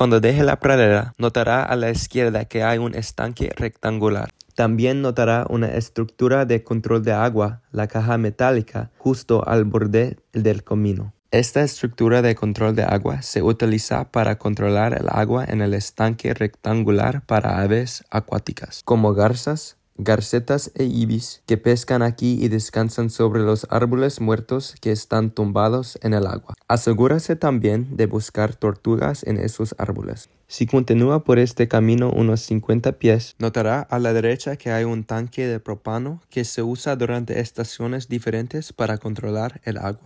Cuando deje la pradera, notará a la izquierda que hay un estanque rectangular. También notará una estructura de control de agua, la caja metálica, justo al borde del camino. Esta estructura de control de agua se utiliza para controlar el agua en el estanque rectangular para aves acuáticas, como garzas, garcetas e ibis, que pescan aquí y descansan sobre los árboles muertos que están tumbados en el agua. Asegúrese también de buscar tortugas en esos árboles. Si continúa por este camino unos 50 pies, notará a la derecha que hay un tanque de propano que se usa durante estaciones diferentes para controlar el agua.